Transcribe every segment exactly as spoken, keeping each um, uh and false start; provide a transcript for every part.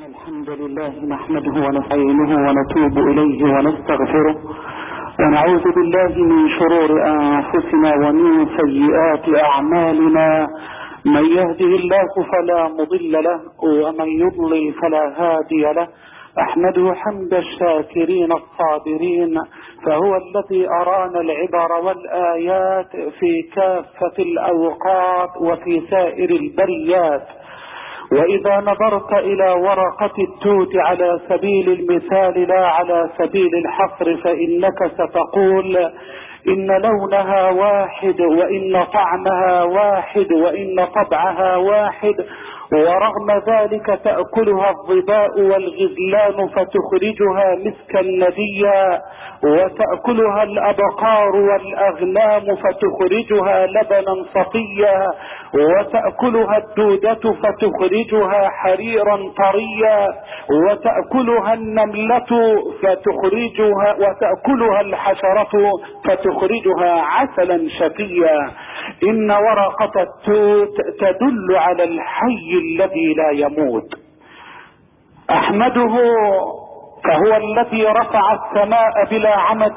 الحمد لله نحمده ونستعينه ونتوب إليه ونستغفره ونعوذ بالله من شرور أنفسنا ومن سيئات أعمالنا. من يهده الله فلا مضل له ومن يضلل فلا هادي له. أحمده حمد الشاكرين الصابرين، فهو الذي أرانا العبر والآيات في كافة الأوقات وفي سائر البريات. وإذا نظرت إلى ورقة التوت على سبيل المثال لا على سبيل الحصر فإنك ستقول إن لونها واحد وإن طعمها واحد وإن طبعها واحد، ورغم ذلك تأكلها الظباء والغزلان فتخرجها مسكا نديا، وتأكلها الأبقار والأغنام فتخرجها لبنا صفيا، وتأكلها الدودة فتخرجها حريرا طريا، وتأكلها النملة فتخرجها وتأكلها الحشرة فتخرجها عسلا شفيا. إن ورقة التوت تدل على الحي الذي لا يموت. أحمده فهو الذي رفع السماء بلا عمد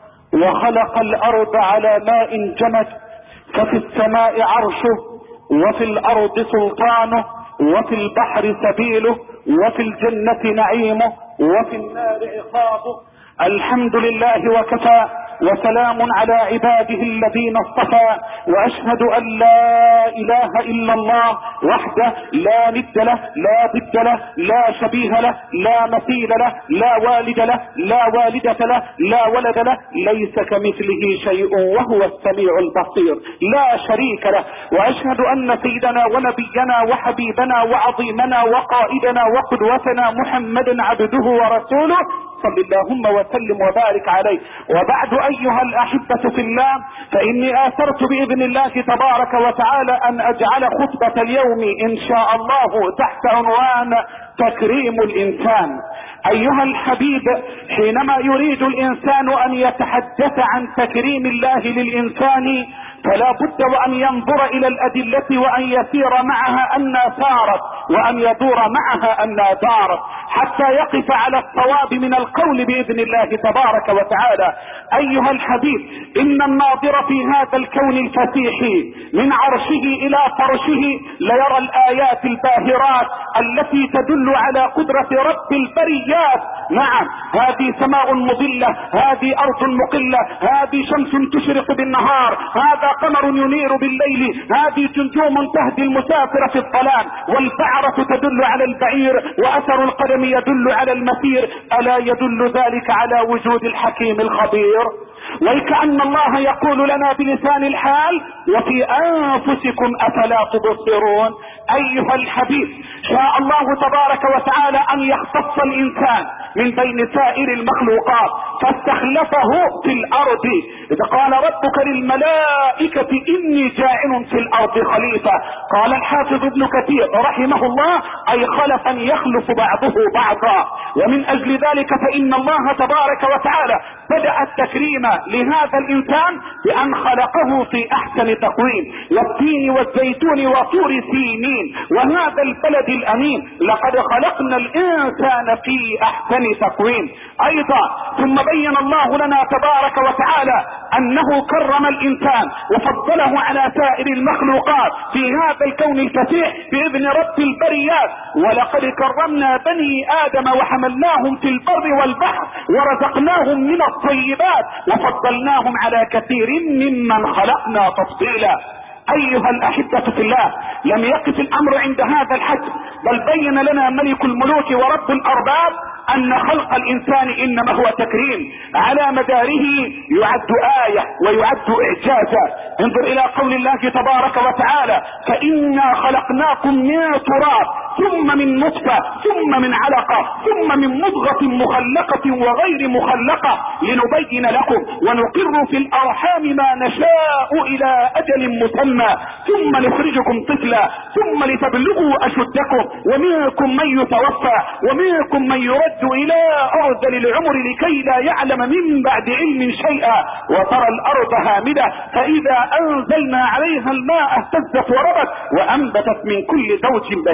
وخلق الأرض على ماء جمد، ففي السماء عرشه وفي الأرض سلطانه وفي البحر سبيله وفي الجنة نعيمه وفي النار عقابه. الحمد لله وكفى وسلام على عباده الذين اصطفى، واشهد ان لا اله الا الله وحده لا ند له لا ضد له لا شبيه له لا مثيل له لا والد له لا والدة له لا ولد له، ليس كمثله شيء وهو السميع البصير لا شريك له. واشهد ان سيدنا ونبينا وحبيبنا وعظيمنا وقائدنا وقدوتنا محمدا عبده ورسوله صلى اللهم وسلم وبارك عليه. وبعد ايها الاحبة في الله، فاني اثرت باذن الله تبارك وتعالى ان اجعل خطبة اليوم ان شاء الله تحت عنوان تكريم الانسان. ايها الحبيب، حينما يريد الانسان ان يتحدث عن تكريم الله للانسان فلا بد وان ينظر الى الادلة وان يسير معها ان سارت وان يدور معها ان دارت حتى يقف على الصواب من القول باذن الله تبارك وتعالى. ايها الحبيب، ان الناظر في هذا الكون الفسيح من عرشه الى فرشه ليرى الايات الباهرات التي تدل على قدرة رب البريات. نعم، هذه سماء مظلة، هذه ارض مقلة، هذه شمس تشرق بالنهار، هذا قمر ينير بالليل، هذه نجوم تهدي المسافر في الظلام، والبعرة تدل على البعير، واثر القدم يدل على المسير. الا يدل ذلك على وجود الحكيم الخبير؟ وكأن الله يقول لنا بلسان الحال وفي انفسكم افلا تبصرون. ايها الحبيب، شاء الله تبارك وتعالى ان يختص الانسان من بين سائر المخلوقات فاستخلفه في الارض. اذا قال ربك للملائكة اني جاعل في الارض خليفة، قال الحافظ ابن كثير رحمه الله اي خلفا يخلف بعضه بعضا. ومن اجل ذلك فان الله تبارك وتعالى بدأ التكريم لهذا الانسان بان خلقه في احسن تقويم، والتين والزيتون وطور سينين وهذا البلد الامين، لقد خلقنا الانسان في احسن تقويم. ايضا ثم بين الله لنا تبارك وتعالى انه كرم الانسان وفضله على سائر المخلوقات في هذا الكون الفسيح باذن رب البريات. ولقد كرمنا بني ادم وحملناهم في البر والبحر ورزقناهم من الطيبات وفضلناهم على كثير ممن خلقنا تفضيلا. ايها الاحبة في الله، لم يقف الامر عند هذا الحد، بل بين لنا ملك الملوك ورب الارباب ان خلق الانسان انما هو تكريم على مداره يعد آية ويعد اعجازا. انظر الى قول الله تبارك وتعالى فإنا خلقناكم من تراب ثم من نطفة ثم من علقة ثم من مضغة مخلقة وغير مخلقة لنبين لكم ونقر في الارحام ما نشاء الى اجل مسمى ثم نخرجكم طفلا ثم لتبلغوا اشدكم ومنكم من يتوفى ومنكم من يرد الى ارذل العمر لكي لا يعلم من بعد علم شيئا وترى الارض هامدة فاذا انزلنا عليها الماء اهتزت وربت وانبتت من كل زوج بهيج.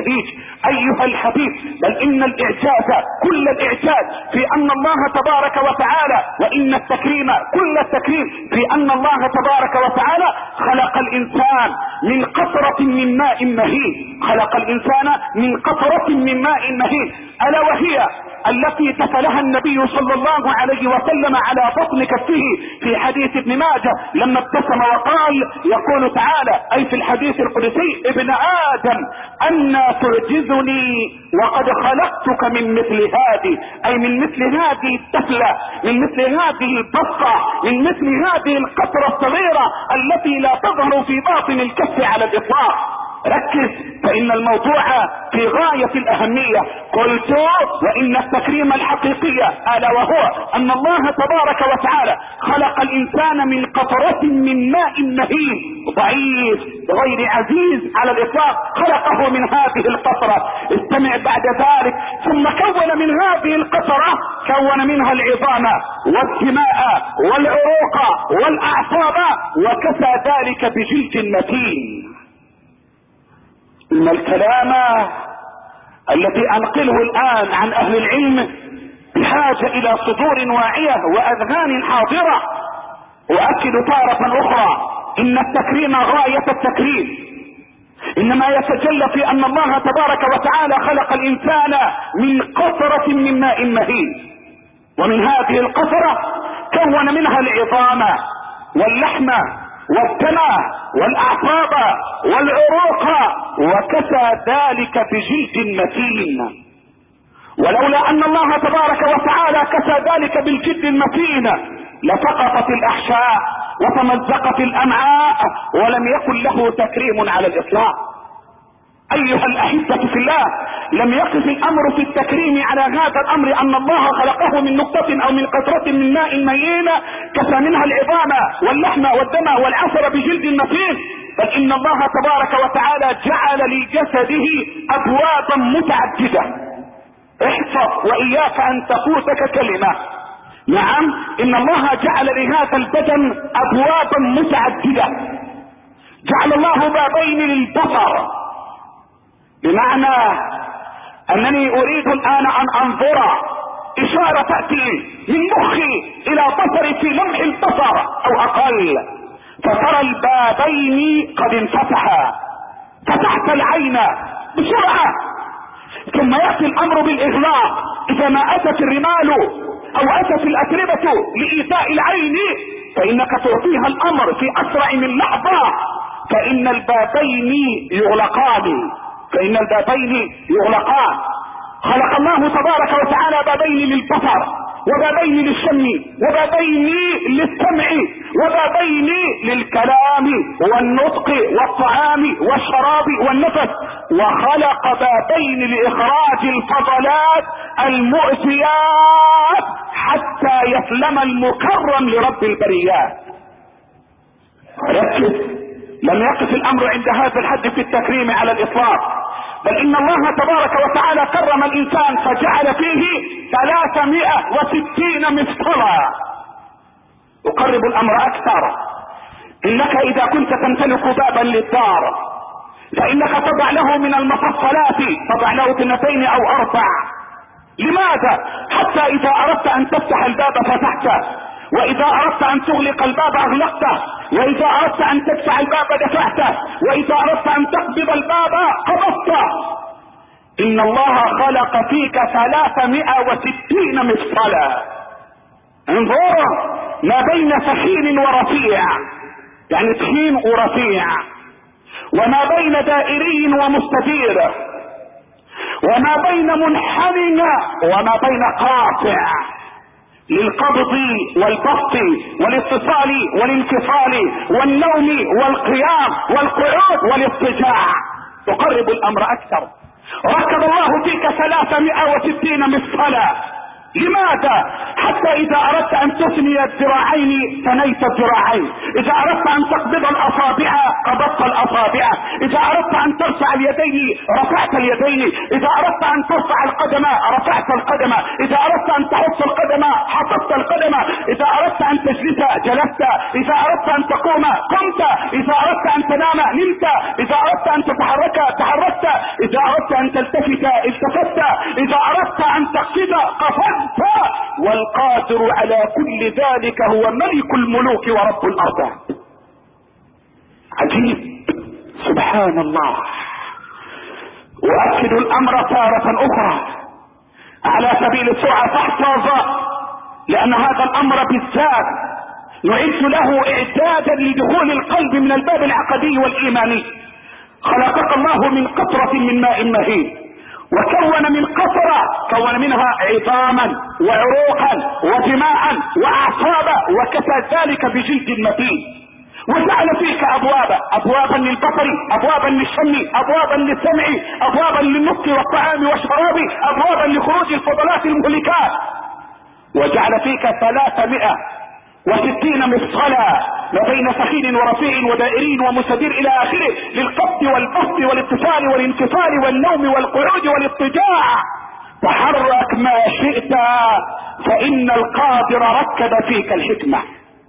ايها الحبيب، بل ان الاعجاز كل الاعجاز في ان الله تبارك وتعالى، وان التكريم كل التكريم في ان الله تبارك وتعالى خلق الانسان من قطرة من ماء مهين، خلق الانسان من قطرة من ماء مهين، الا وهي التي تفلها النبي صلى الله عليه وسلم على بطن كفه في حديث ابن ماجه لما ابتسم وقال، يقول تعالى اي في الحديث القدسي: ابن ادم أنا تعجزني وقد خلقتك من مثل هذه، اي من مثل هذه التفلة، من مثل هذه البصة، من مثل هذه القطرة الصغيرة التي لا تظهر في باطن الكف على الاطلاق. ركز فان الموضوع في غاية الاهمية. قلت وان التكريم الحقيقي الا وهو ان الله تبارك وتعالى خلق الانسان من قطرة من ماء مهين ضعيف غير عزيز على الاطلاق، خلقه من هذه القطرة. استمع بعد ذلك: ثم كون من هذه القطرة، كون منها العظام والدماء والعروق والاعصاب، وكسى ذلك بجلد متين. ان الكلام الذي انقله الان عن اهل العلم بحاجة الى صدور واعية واذهان حاضرة. واكد تارة اخرى ان التكريم غاية التكريم انما يتجلى في ان الله تبارك وتعالى خلق الانسان من قطرة من ماء مهين، ومن هذه القطرة كون منها العظام واللحم والدم والاعصاب والعروق، وكسى ذلك بجلد متين. ولولا ان الله تبارك وتعالى كسى ذلك بالجلد المتين لسقطت الاحشاء وتمزقت الامعاء ولم يكن له تكريم على الاطلاق. ايها الاحبة في الله، لم يقف الامر في التكريم على هذا الامر ان الله خلقه من نقطة او من قطرة من ماء مهين كسى منها العظام واللحم والدم والعصب بجلد متين، بل ان الله تبارك وتعالى جعل لجسده ابوابا متعددة. احفظ واياك ان تفوتك كلمة. نعم، ان الله جعل لهذا البدن ابوابا متعددة. جعل الله بابين للبصر، بمعنى انني اريد الان ان انظر اشارة تأتي من مخي الى بصري في لمح البصر او اقل، فترى البابين قد انفتحا، فتحت العين بسرعة، ثم يأتي الامر بالاغلاق اذا ما اتت الرمال او اتت الاتربة لايذاء العين، فانك تعطيها الامر في اسرع من لحظة، فان البابين يغلقان فإن البابين يغلقان. خلق الله تبارك وتعالى بابين للبصر وبابين للشم وبابين للسمع وبابين للكلام والنطق والطعام والشراب والنفس، وخلق بابين لإخراج الفضلات المؤذيات حتى يسلم المكرم لرب البريات. ركز، لم يقف الامر عند هذا الحد في التكريم على الاطلاق، بل ان الله تبارك وتعالى كرم الانسان فجعل فيه ثلاثمائة وستين مفصلا. اقرب الامر اكثر: انك اذا كنت تمتلك بابا للدار فانك تضع له من المفصلات، تضع له اثنتين او اربع. لماذا؟ حتى اذا اردت ان تفتح الباب فتحته، واذا اردت ان تغلق الباب اغلقته، واذا اردت ان تدفع الباب دفعته، واذا اردت ان تقبض الباب قبضته. ان الله خلق فيك ثلاثمائة وستين مفصلا. انظر ما بين ثخين ورفيع، يعني تخين ورفيع، وما بين دائري ومستدير، وما بين منحنى وما بين قاطع، للقبض والبسط والاتصال والانفصال والنوم والقيام والقعود والاضطجاع. تقرب الامر اكثر: ركب الله فيك ثلاثمائة وستين مفصلا، لماذا؟ حتى اذا اردت ان تثني الذراعين ثنيت الذراعين، اذا اردت ان تقبض الاصابع قبضت الاصابع، اذا اردت ان ترفع اليدين رفعت اليدين، اذا اردت ان ترفع القدم رفعت القدم، اذا اردت ان تحط القدم حطت القدم، اذا اردت ان تجلس جلست، اذا اردت ان تقوم قمت، اذا اردت ان تنام نمت، اذا اردت ان تتحرك تحركت، اذا اردت ان تلتفت التفت، اذا اردت ان تقفز قفزت. والقادر على كل ذلك هو ملك الملوك ورب الارباب. عجيب، سبحان الله. أؤكد الامر تارة اخرى على سبيل السرعة فاحفظ، لان هذا الامر بالذات نعد له اعدادا لدخول القلب من الباب العقدي والايماني. خلقك الله من قطرة من ماء مهين، وكون من قطرة كون منها عظاما وعروقا ودماء واعصابا، وكسى ذلك بجلد متين، وجعل فيك ابوابا، ابوابا للبصر، ابوابا للشم، ابوابا للسمع، ابوابا للنطق والطعام والشراب، ابوابا لخروج الفضلات المهلكات، وجعل فيك ثلاثمائة وستين مفصلا ما بين سخين ورفيع ودائرين ومستدير الى اخره، للقبض والبسط والاتصال والانكسار والنوم والقعود والاضطجاع. تحرك ما شئت فان القادر ركب فيك الحكمة.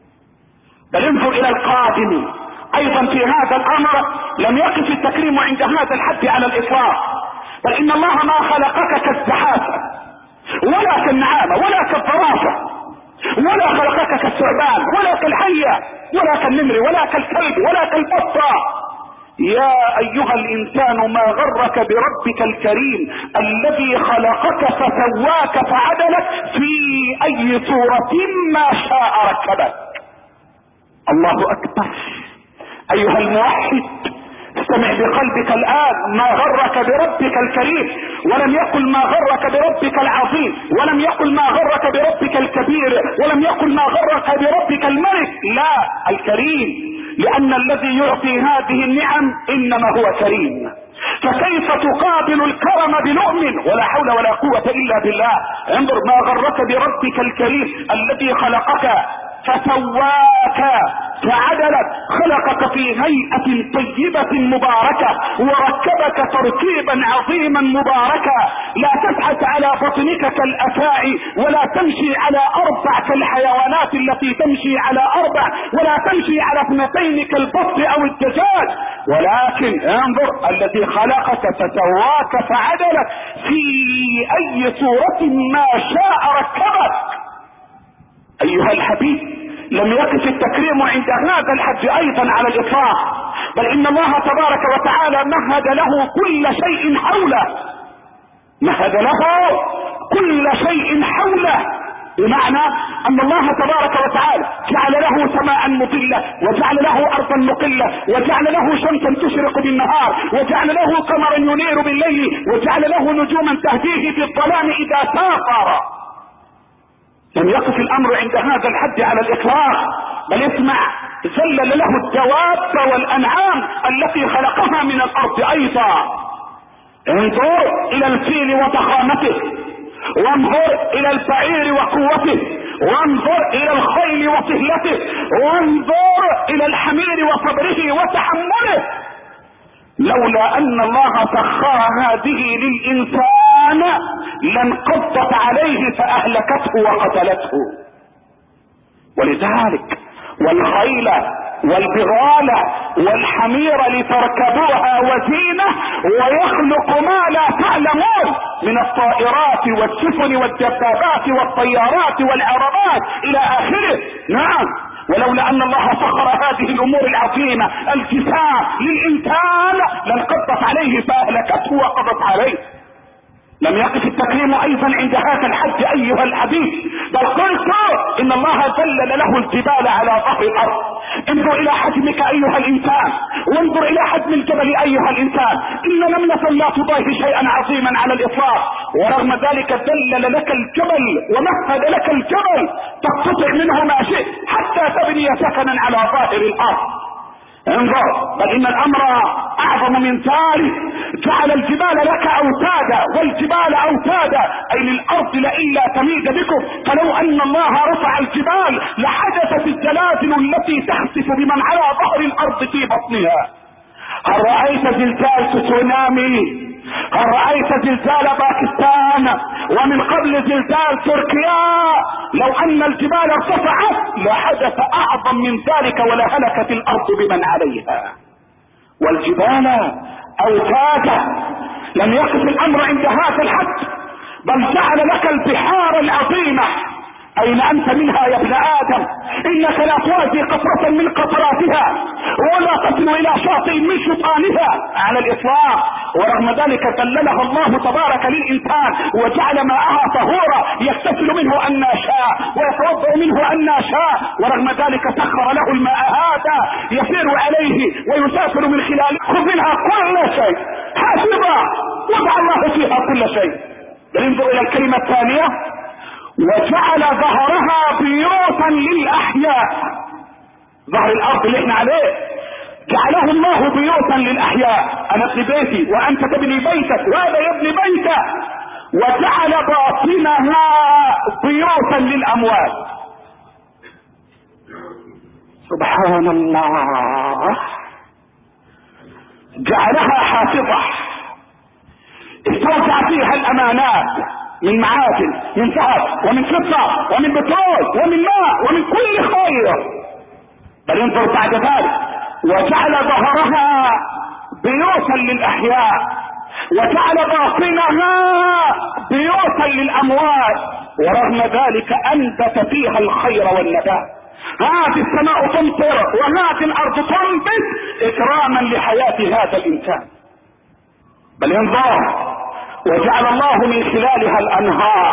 بل انظر الى القادم ايضا في هذا الامر، لم يقف التكريم عند هذا الحد على الاطلاق، بل ان الله ما خلقك كالزحافة ولا كالنعامة ولا كالفراشة، ولا خلقك كالثعبان ولا كالحية ولا كالنمر ولا كالكلب ولا كالبطة. يا ايها الانسان ما غرك بربك الكريم الذي خلقك فسواك فعدلك في اي صورة ما شاء ركبك. الله اكبر. ايها الموحد استمع بقلبك الان، ما غرك بربك الكريم، ولم يقل ما غرك بربك العظيم، ولم يقل ما غرك بربك الكبير، ولم يقل ما غرك بربك الملك، لا، الكريم، لان الذي يعطي هذه النعم انما هو كريم. فكيف تقابل الكرم بلؤم؟ ولا حول ولا قوة الا بالله. انظر ما غرك بربك الكريم الذي خلقك فسواك فعدلك، خلقك في هيئة طيبة مباركة، وركبك تركيبا عظيما مباركا، لا تزحف على بطنك كالافاعي، ولا تمشي على اربع كالحيوانات التي تمشي على اربع، ولا تمشي على اثنتين كالبط او الدجاج، ولكن انظر الذي خلقك فسواك فعدلك في اي صورة ما شاء ركبك. ايها الحبيب، لم يقف التكريم عند هذا الحد ايضا على الاطلاق، بل ان الله تبارك وتعالى مهد له كل شيء حوله، مهد له كل شيء حوله، بمعنى ان الله تبارك وتعالى جعل له سماء مظلة، وجعل له ارضا مقلة، وجعل له شمسا تشرق بالنهار، وجعل له قمرا ينير بالليل، وجعل له نجوما تهديه في الظلام اذا سافر. لم يقف الامر عند هذا الحد على الاطلاق، بل اسمع، ذلل له الدواب والانعام التي خلقها من الارض ايضا. انظر الى الفيل وضخامته، وانظر الى البعير وقوته، وانظر الى الخيل وسهلته، وانظر الى الحمير وصبره وتحمله. لولا ان الله سخر هذه للانسان لانقضت عليه فاهلكته وقتلته. ولذلك والخيل والبغال والحمير لتركبوها وزينة، ويخلق ما لا تعلمون من الطائرات والسفن والدبابات والطيارات والعربات الى اخره. نعم، ولولا ان الله سخر هذه الامور العظيمة الجسام للانسان لانقضت عليه فاهلكته وقضت عليه. لم يقف التكريم ايضا عند هذا الحد ايها الحبيب، بل قلت ان الله ذلل له الجبال على ظهر الارض. انظر الى حجمك ايها الانسان، وانظر الى حجم الجبل ايها الانسان، ان نملة لا تضاهي شيئا عظيما على الاطلاق، ورغم ذلك ذلل لك الجبل ومهد لك الجبل تقتطع منه ما شئت حتى تبني سكنا على ظاهر الارض. انظر، بل ان الامر اعظم من ذلك. جعل الجبال لك اوتادا، والجبال اوتادا اي للارض لئلا تميد بكم. فلو ان الله رفع الجبال لحدثت الزلازل التي تخسف بمن على ظهر الارض في بطنها. هل رأيت زلزال تسونامي؟ هل رأيت زلزال باكستان؟ ومن قبل زلزال تركيا. لو ان الجبال ارتفعت لحدث اعظم من ذلك ولهلكت الارض بمن عليها. والجبال اوتادا. لم يقف الامر عند هذا الحد، بل جعل لك البحار العظيمة. اين انت منها يا ابن ادم؟ انك لا توازي قطرة من قطراتها ولا تصل الى شاطئ من شطانها على الاطلاق. ورغم ذلك ذللها الله تبارك للانسان وجعل ماءها طهورا يغتسل منه ان شاء ويتوضا منه ان شاء. ورغم ذلك سخر له الماء هذا يسير عليه ويسافر من خلاله. خذ منها كل شيء حاسبا، وضع الله فيها كل شيء. انظر الى الكلمة الثانية: وجعل ظهرها بيوتا للاحياء. ظهر الارض اللي احنا عليه جعله الله بيوتا للاحياء. انا ابني بيتي وانت تبني بيتك وهذا يبني بيته. وجعل باطنها بيوتا للاموات. سبحان الله. جعلها حافظة استودع فيها الامانات من معادن، من ذهب ومن فضة ومن بترول ومن ماء ومن كل خير. بل انظر بعد ذلك: وجعل ظهرها بيوتا للاحياء وجعل باطنها بيوتا للاموات. ورغم ذلك انبت فيها الخير والنبات. هذه السماء تمطر وهذه الارض تنبت اكراما لحياة هذا الانسان. بل انظر: وجعل الله من خلالها الانهار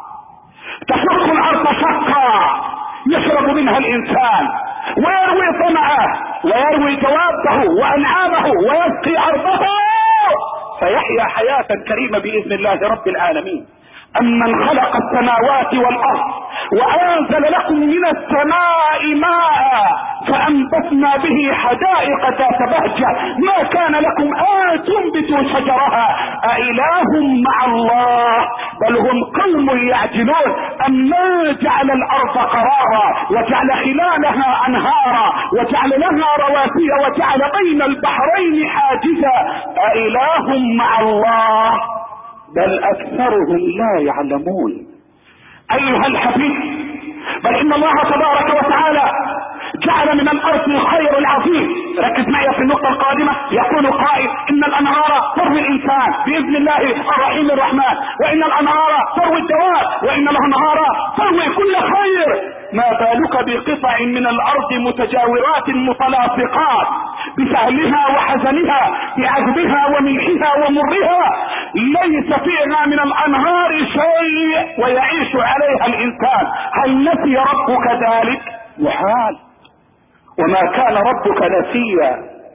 تشق الارض شقا يشرب منها الانسان ويروي طمعه ويروي دوابه وانعامه ويسقي ارضه فيحيا حياة كريمة باذن الله رب العالمين. أمن خلق السماوات والأرض وأنزل لكم من السماء ماء فأنبتنا به حدائق ذات بهجة ما كان لكم أن تنبتوا شجرها أإله مع الله بل هم قوم يعجلون. أمن جعل الأرض قرارا وجعل خلالها أنهارا وجعل لها رواسي وجعل بين البحرين حاجزا أإله مع الله بل اكثرهم لا يعلمون. ايها الحبيب، بل ان الله تبارك وتعالى جعل من الارض الخير العظيم. ركز معي في النقطة القادمة. يقول قائل: ان الانهار تروي الانسان باذن الله الرحيم الرحمن، وان الانهار تروي الدواب، وان الانهار تروي كل خير. ما بالك بقطع من الارض متجاورات متلاصقات بسهلها وحزنها بعذبها وملحها ومرها ليس فيها من الانهار شيء ويعيش عليها الانسان. هل نسي ربك ذلك؟ محال. وما كان ربك نسيا.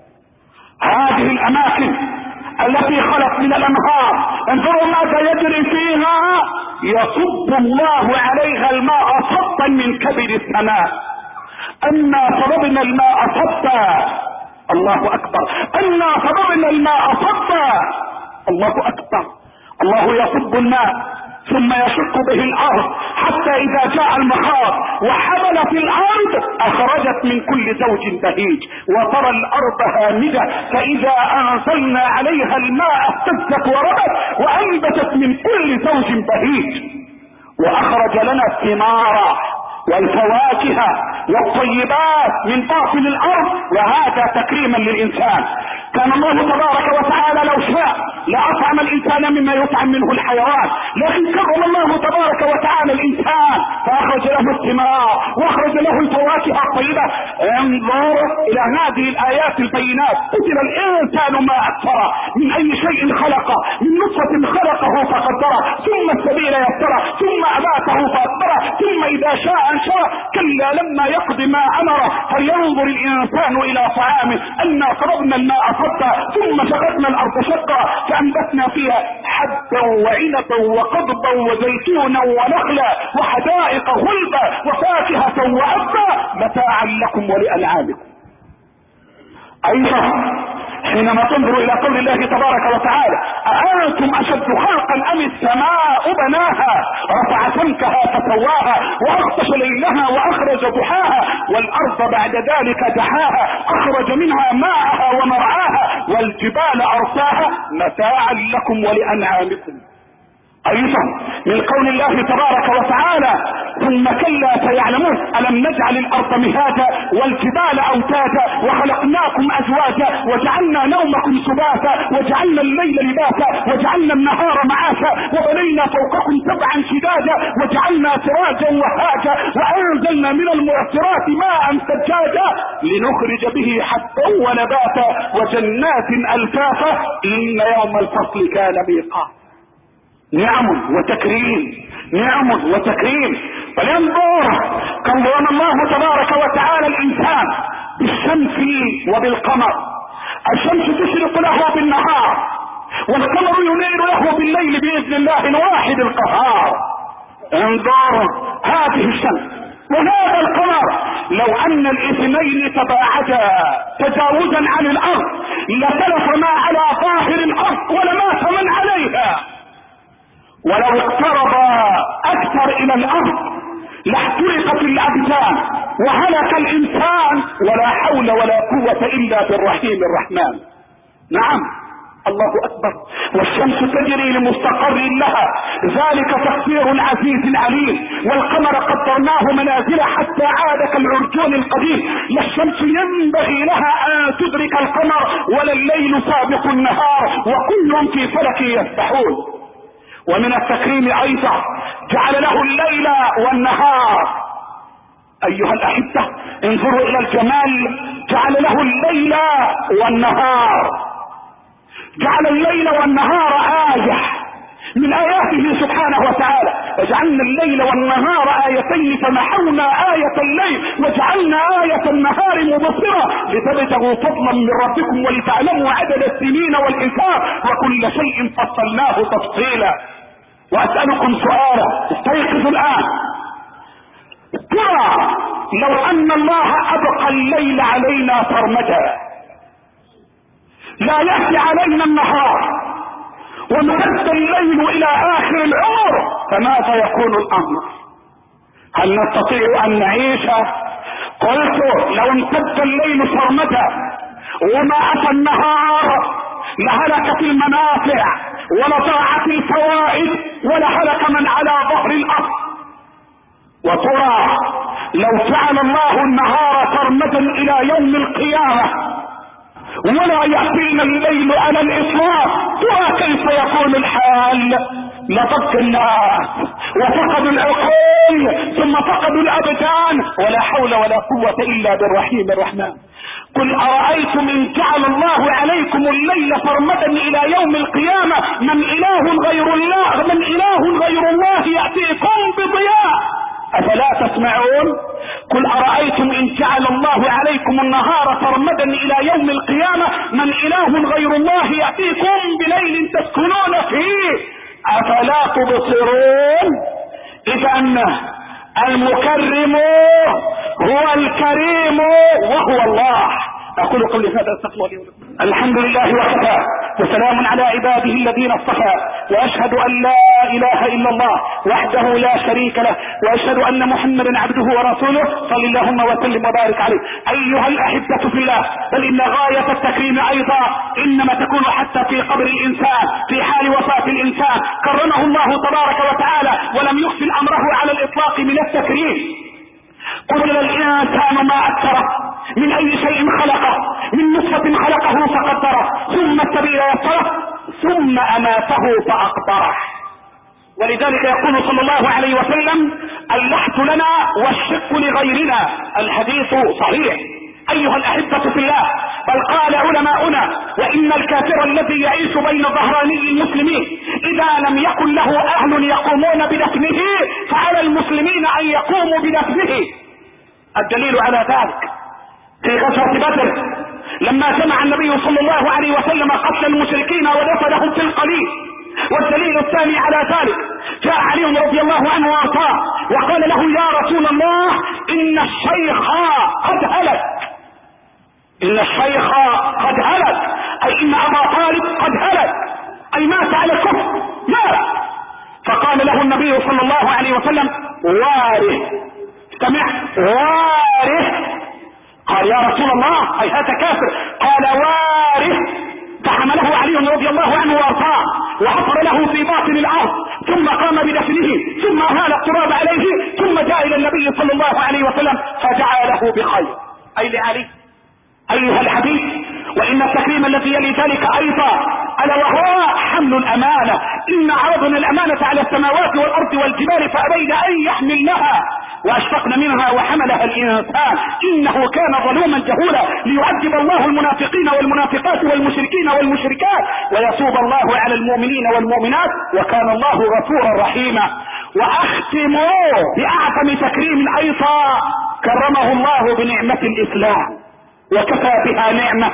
هذه الاماكن التي خلت من الانهار انظروا ماذا يجري فيها. يصب الله عليها الماء صبا من كبد السماء. انا صببنا الماء صبا. الله اكبر. انا صببنا الماء صبا. الله اكبر. الله يصب الماء ثم يشق به الارض حتى اذا جاء المخاض وحمل في الارض اخرجت من كل زوج بهيج وترى الارض هامدة فاذا انزلنا عليها الماء اهتزت وربت وانبتت من كل زوج بهيج واخرج لنا الثمار والفواكه والطيبات من باطن الارض. وهذا تكريما للانسان. كان الله تبارك وتعالى لو شاء لاطعم الانسان مما يطعم منه الحيوان، لكن كرم الله تبارك وتعالى الانسان فاخرج له الثمار واخرج له الفواكه الطيبة. انظر الى هذه الايات البينات. قتل الانسان ما اكثره من اي شيء خلقه، من نطفة خلقه فقدره ثم السبيل يسره ثم اماته فاكبره ثم اذا شاء انشره كلا لما يقضي ما امره فلينظر الانسان الى طعامه انا صببنا الماء صبا ثم شققنا الارض شقا فانبتنا فيها حبا وعنبا وقضبا وزيتونا ونخلا وحدائق غلبا وفاكهة وابا متاعا لكم ولانعامكم. ايضا حينما تنظر الى قول الله تبارك وتعالى أأنتم اشد خلقا ام السماء بناها رفع سمكها فسواها واغطش ليلها واخرج ضحاها والارض بعد ذلك دحاها اخرج منها ماءها ومرعاها والجبال ارساها متاعا لكم ولانعامكم. ايضا من قول الله تبارك وتعالى ثم كلا سيعلمون الم نجعل الارض مهادا والجبال اوتادا وخلقناكم ازواجا وجعلنا نومكم سباتا وجعلنا الليل لباسا وجعلنا النهار معاشا وبنينا فوقكم سبعا شدادا وجعلنا سراجا وهاجا وانزلنا من المعصرات ماء ثجاجا لنخرج به حبا ونباتا وجنات الفافا ان يوم الفصل كان ميقاتا. نعم وتكريم نعم وتكريم. فلينظر كون الله تبارك وتعالى الانسان بالشمس وبالقمر. الشمس تشرق له بالنهار والقمر ينير له بالليل باذن الله الواحد القهار. انظر هذه الشمس وهذا القمر لو ان الاثنين تباعدا تجاوزا عن الارض لتلف ما على ظاهر الارض ولمات من عليها، ولو اقترب اكثر الى الارض لاحترقت الابدان وهلك الانسان ولا حول ولا قوة الا بالرحيم الرحمن. نعم الله اكبر. والشمس تجري لمستقر لها ذلك تقدير العزيز العليم. والقمر قدرناه منازل حتى عاد كالعرجون القديم. لا الشمس ينبغي لها ان تدرك القمر ولا الليل سابق النهار وكل في فلك يسبحون. ومن التكريم ايضا جعل له الليل والنهار. ايها الاحبة انظروا الى الجمال. جعل له الليل والنهار. جعل الليل والنهار آية من آياته سبحانه وتعالى. وجعلنا الليل والنهار آيتين فمحونا آية الليل وجعلنا آية النهار مبصرة لتبتغوا فضلا من ربكم ولتعلموا عدد السنين والحساب وكل شيء فصلناه تفصيلا. وأسألكم سؤالا استيقظوا الآن. ترى لو أن الله أبقى الليل علينا سرمدا لا يأتي علينا النهار ومد الليل الى اخر العمر فماذا يكون الامر؟ هل نستطيع ان نعيش؟ قلت لو امتد الليل سرمدا وما اتى النهار لهلكت المنافع ولضاعت الفوائد ولهلك من على ظهر الارض. وترى لو جعل الله النهار سرمدا الى يوم القيامة ولا يأتينا الليل على الإطلاق ترى كيف يكون الحال؟ لضج الناس وفقدوا العقول ثم فقدوا الأبدان ولا حول ولا قوة إلا بالرحيم الرحمن. قل أرأيتم إن جعل الله عليكم الليل سرمدا إلى يوم القيامة من إله غير الله من إله غير الله يأتيكم بضياء أفلا تسمعون؟ قل أرأيتم إن جعل الله عليكم النهار سرمدا إلى يوم القيامة من إله غير الله يأتيكم بليل تسكنون فيه أفلا تبصرون؟ إذا المكرم هو الكريم وهو الله. أقول قولي هذا استغفر لي ولكم. الحمد لله وكفى وسلام على عباده الذين اصطفى واشهد ان لا اله الا الله وحده لا شريك له واشهد ان محمدا عبده ورسوله صل اللهم وسلم وبارك عليه. ايها الاحبة في الله بل ان غاية التكريم ايضا انما تكون حتى في قبر الانسان في حال وفاة الانسان كرمه الله تبارك وتعالى ولم يخفل امره على الاطلاق من التكريم. قتل الانسان ما اكثره من اي شيء خلقه من نطفة خلقه فقدره ثم السبيل يسره ثم اماته فاقبره. ولذلك يقول صلى الله عليه وسلم اللحد لنا والشق لغيرنا. الحديث صحيح. ايها الاحبة في الله بل قال علماؤنا وان الكافر الذي يعيش بين ظهراني المسلمين اذا لم يكن له اهل يقومون بدفنه فعلى المسلمين ان يقوموا بدفنه. الدليل على ذلك في غزوة بدر لما جمع النبي صلى الله عليه وسلم قتل المشركين ودفنهم في القليل. والدليل الثاني على ذلك جاء علي رضي الله عنه وارضاه وقال له يا رسول الله ان الشيخ قد هلك ان الشيخ قد هلك، اي ان ابا طالب قد هلك، اي مات على الكفر، مات. فقال له النبي صلى الله عليه وسلم وارث، سمع وارث. قال يا رسول الله اي هذا كافر، قال وارث. فحمله علي رضي الله عنه وارضاه وحفر له في باطن الارض، ثم قام بدفنه، ثم اهال التراب عليه، ثم جاء الى النبي صلى الله عليه وسلم فدعا له بخير، اي لعلي. ايها الحبيب، وان التكريم الذي يلي ذلك ايضا الا وهو حمل الامانه. ان عرضنا الامانه على السماوات والارض والجبال فابين ان يحملنها واشفقن منها وحملها الانسان انه كان ظلوما جهولا، ليعذب الله المنافقين والمنافقات والمشركين والمشركات ويتوب الله على المؤمنين والمؤمنات وكان الله غفورا رحيما. واختم باعظم تكريم ايضا كرمه الله بنعمه الاسلام، وكفى بها نعمة،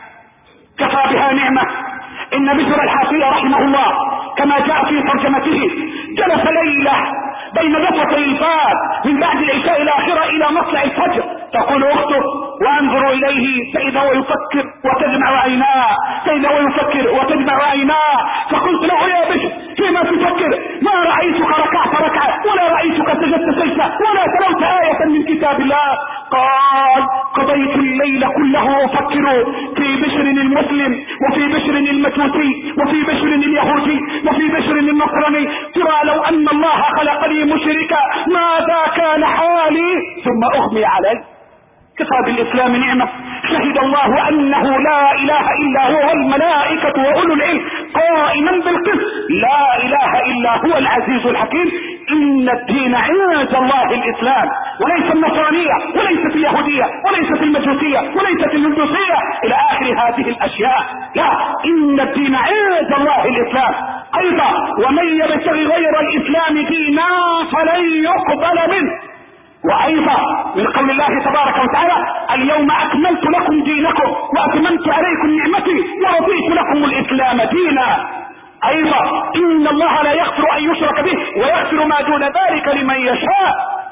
كفى بها نعمة. ان بشر الحافي رحمه الله كما جاء في ترجمته جلس ليلة بين دفتي الباب من بعد العشاء الاخرة الى مطلع الفجر، تقول اخته وانظر اليه فاذا هو يفكر وتدمع عيناه، فاذا هو يفكر وتدمع عيناه. فقلت له يا بشر فيما تفكر؟ ما رأيتك ركعت ركعة ولا رأيتك سجدت سجدة ولا تلوت آية من كتاب الله. قال قضيت الليل كله افكر في بشر المسلم وفي بشر المجوسي وفي بشر اليهودي وفي بشر النصراني، ترى لو ان الله خلقني مشركا ماذا كان حالي؟ ثم اغمي علي. كفى بالاسلام نعمة. شهد الله انه لا اله الا هو والملائكة واولو العلم قائما بالقسط، لا اله الا هو العزيز الحكيم. ان الدين عند الله الاسلام، وليس النصرانية وليست اليهودية وليست المجوسية وليست الهندوسية الى اخر هذه الاشياء، لا، ان الدين عند الله الاسلام. ايضا ومن يبتغي غير الاسلام دينا فلن يقبل منه. وايضا من قول الله تبارك وتعالى اليوم اكملت لكم دينكم واتممت عليكم نعمتي ورضيت لكم الاسلام دينا. ايضا ان الله لا يغفر ان يشرك به ويغفر ما دون ذلك لمن يشاء.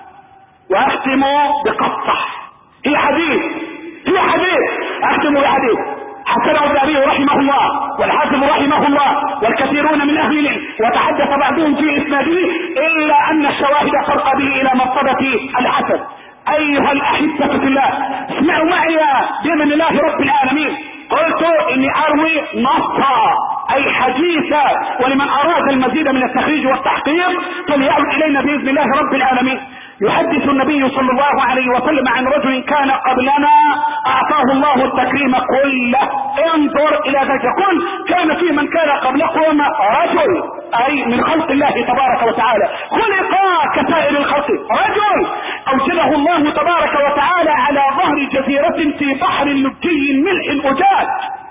واختم بقصة، هي حديث هي حديث اختم بحديث حسنه الذهبي رحمه الله والحافظ رحمه الله والكثيرون من اهل العلم، وتحدث بعضهم في اسناده الا ان الشواهد فرق به الى مرتبه الحسن. ايها الاحبه في الله، اسمعوا معي بمن الله رب العالمين. قلت اني اروي نصا اي حديثا، ولمن اراد المزيد من التخريج والتحقيق فليعد الينا باذن الله رب العالمين. يحدث النبي صلى الله عليه وسلم عن رجل كان قبلنا اعطاه الله التكريم كله. انظر الى ذلك، قل كان في من كان قبلكم رجل اي من خلق الله تبارك وتعالى، خلق كسائر الخلق، رجل اوجده الله تبارك وتعالى على ظهر جزيرة في بحر لجي ملح اجاج.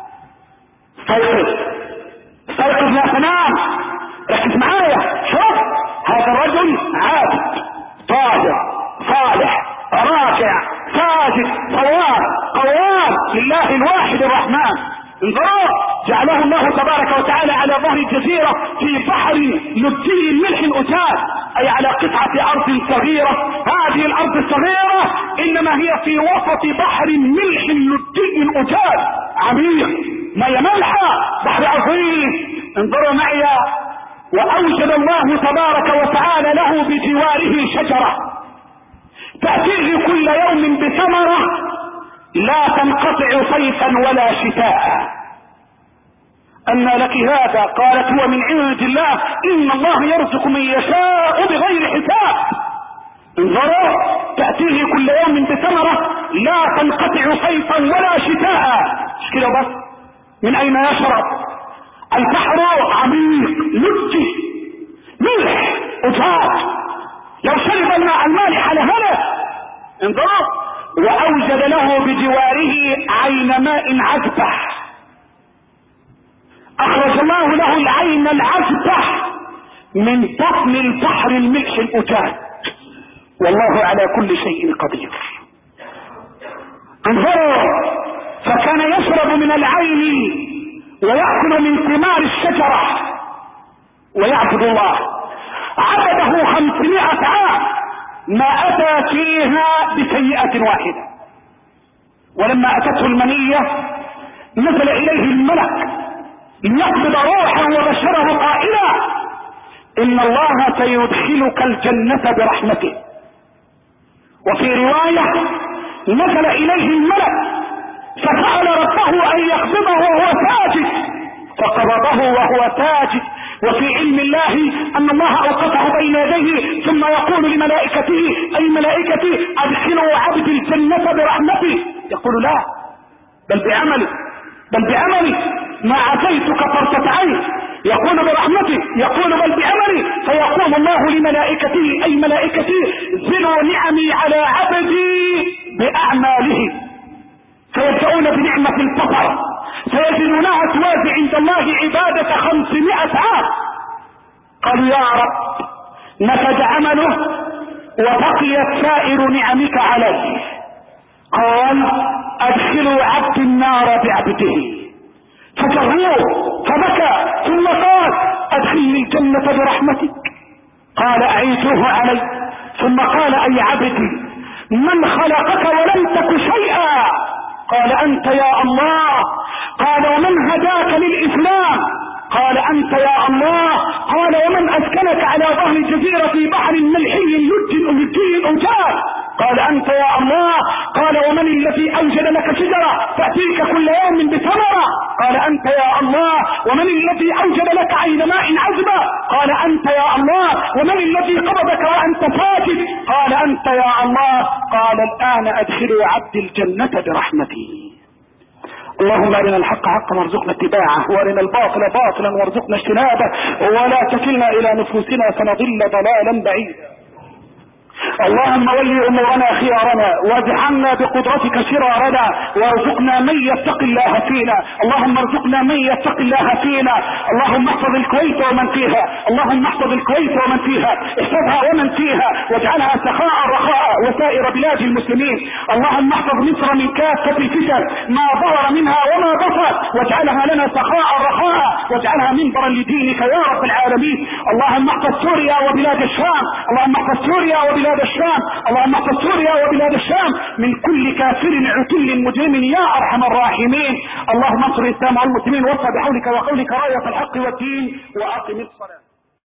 استيقظ استيقظ لا تنام، ركز معايا، شوف هذا الرجل عابد طاهر صالح راكع ساجد صواب قوام لله الواحد الرحمن. انظروا، جعله الله تبارك وتعالى على ظهر الجزيرة في بحر لجي ملح اجاج، اي على قطعة ارض صغيرة. هذه الارض الصغيرة انما هي في وسط بحر ملح لجي اجاج عميق، مياه ملحة، بحر عظيم. انظروا معي، واوجد الله تبارك وتعالى له بجواره شجرة تأتيه كل يوم بثمرة لا تنقطع صيفا ولا شتاء. أن لك هذا؟ قالت هو من عند الله، إن الله يرزق من يشاء بغير حساب. انظروا، تأتيه كل يوم بثمرة لا تنقطع صيفا ولا شتاء. مش كده بس، من أين يشرب؟ البحر عميق لجي ملح أجاج، لو شرب الماء المالح لهلك. انظروا، وأوجد له بجواره عين ماء عذبة، أخرج الله له العين العذبة من بطن البحر الملح الأجاج، والله على كل شيء قدير. انظروا، فكان يشرب من العين ويأكل من ثمار الشجرة ويعبد الله. عبده خمسمائة عام ما أتى فيها بسيئة واحدة. ولما اتته المنية نزل اليه الملك ليقبض روحه وبشره قائلا ان الله سيدخلك الجنة برحمته. وفي رواية نزل اليه الملك فسأل ربه ان يقبضه وهو ساجد فقبضه وهو ساجد. وفي علم الله ان الله اوقفه بين يديه ثم يقول لملائكته اي ملائكتي ادخلوا عبد الجنة برحمته، يقول لا بل بعملي بل بعملي ما عصيتك طرفة عين، يقول برحمتي يقول بل بعملي، فيقول الله لملائكته اي ملائكتي زنوا نعمي على عبدي باعماله، فيبدأون بنعمة الفطر فيجدونها توازي عند الله عبادة خمسمائة عام. قالوا يا رب نفد عمله وبقيت سائر نعمك عليه. قال ادخلوا عبد النار بعبده، فجروه فبكى ثم قال ادخلني الجنة برحمتك. قال اعيدوه علي ثم قال اي عبدي من خلقك ولم تك شيئا؟ قال انت يا الله. قال ومن هداك للاسلام؟ قال انت يا الله. قال ومن اسكنك على ظهر الجزيرة في بحر ملحي لج أمجي أجاج؟ قال انت يا الله. قال ومن الذي اوجد لك شجرة تأتيك كل يوم بثمرة؟ قال انت يا الله. ومن الذي اوجد لك عين ماء عذبة؟ قال انت يا الله. ومن الذي قبضك وانت ساجد؟ قال انت يا الله. قال الان ادخلوا عبد الجنة برحمتي. اللهم ارنا الحق حقا وارزقنا اتباعه وارنا الباطل باطلا وارزقنا اجتنابه ولا تكلنا الى نفوسنا فنضل ضلالا بعيدا. اللهم ولي امورنا خيارنا واجعلنا بقدرتك شرارنا وارزقنا من يتق الله فينا. اللهم ارزقنا من يتق الله فينا. اللهم احفظ الكويت ومن فيها. اللهم احفظ الكويت ومن فيها. احفظها ومن فيها واجعلها سخاء رخاء وسائر بلاد المسلمين. اللهم احفظ مصر من كافة الفتن ما ظهر منها وما بطن واجعلها لنا سخاء رخاء واجعلها منبرا لدينك يا رب العالمين. اللهم احفظ سوريا وبلاد الشام. اللهم احفظ سوريا وبلاد الشام. اللهم احفظ سوريا وبلاد الشام من كل كافر عتل مجرم يا ارحم الراحمين. اللهم انصر الاسلام والمسلمين وارفع بحولك وقولك راية الحق والدين واقم الصلاة.